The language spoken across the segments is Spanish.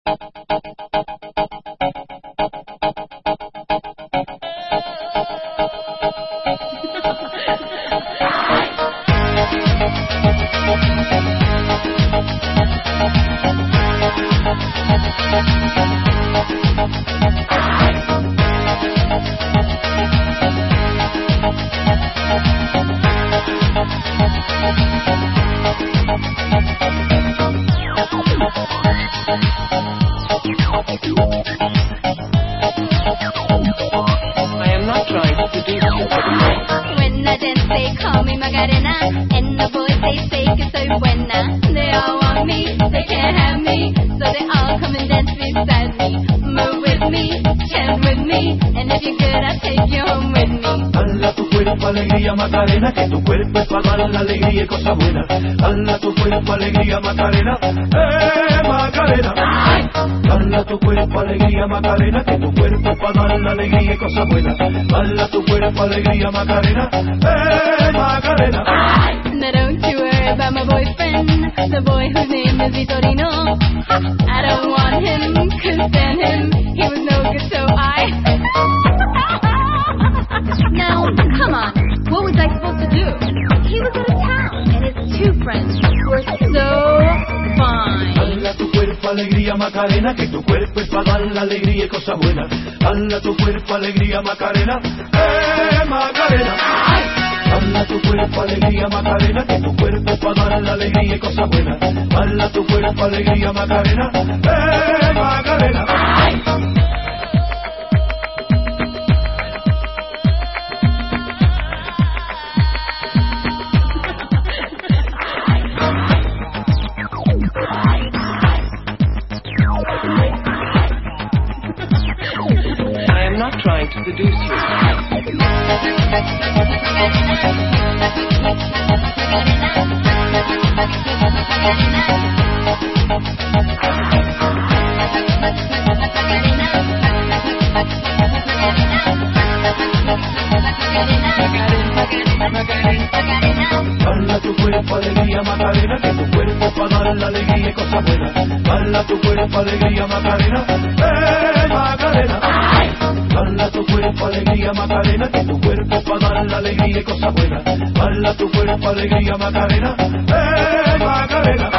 I am not trying to seduce you. When I dance, they call me Macarena, and the boys they say que soy buena. They all want me, they can't have me, so they all come and dance beside me. Move with me, chant with me, and if you're good, I'll take you home with me. Hala tu cuerpo alegría Macarena, que tu cuerpo es para dar la alegría y cosas buenas. Hala tu cuerpo alegría Macarena, Macarena. Hala tu cuerpo alegría Macarena, que tu cuerpo es para dar la alegría y cosas buenas. Hala tu cuerpo alegría Macarena, Macarena. Now don't you worry about my boyfriend, the boy whose name is Vitorino. I don't want him, couldn't stand him, he was no good, so I... Now, come on, what was I supposed to do? He was out of town, and his two friends were so fine. Hala tu cuerpo alegría Macarena, que tu cuerpo es para dar la alegría y cosas buenas. Hala tu cuerpo alegría Macarena, Macarena. Hala tu cuerpo alegría Macarena, que tu cuerpo es para dar la alegría y cosas buenas. Hala tu cuerpo alegría Macarena, Macarena. I am not trying to seduce you. Hala tu cuerpo alegría Macarena, que tu cuerpo es para dar la alegría y cosas buenas. Hala tu cuerpo alegría Macarena, Macarena. Hala tu cuerpo alegría Macarena, que tu cuerpo es para dar la alegría y cosas buenas. Hala tu cuerpo alegría Macarena, Macarena.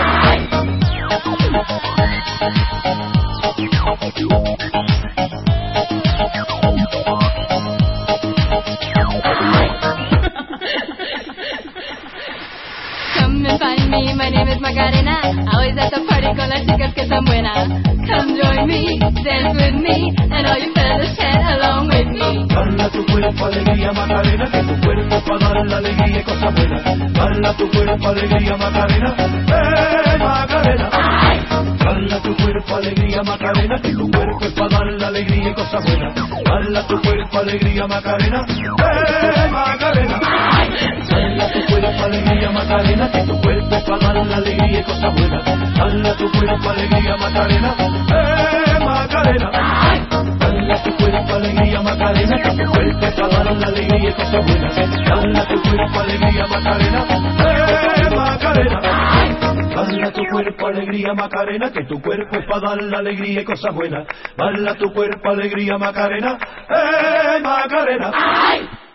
Come and find me, my name is Macarena. Always at the party con las chicas que están buenas. Come join me, dance with me, and all you fellas chant along with me. Hala tu cuerpo alegría Macarena, que tu cuerpo es para dar la alegría y cosas buenas. Hala tu cuerpo alegría Macarena, Macarena. Hala tu cuerpo alegría Macarena, que tu cuerpo es para dar la alegría y cosas buenas. Hala tu cuerpo alegría Macarena, Macarena. Hala tu cuerpo alegría Macarena, que tu cuerpo es para dar la alegría y cosas buenas. Hala tu cuerpo alegría Macarena, Macarena. Hala tu cuerpo alegría Macarena, que tu cuerpo es para dar la alegría y cosas buenas. Hala tu cuerpo alegría Macarena, Macarena. Hala tu cuerpo alegría Macarena, que tu cuerpo es para dar la alegría y cosas buenas. Hala tu cuerpo alegría Macarena, Macarena.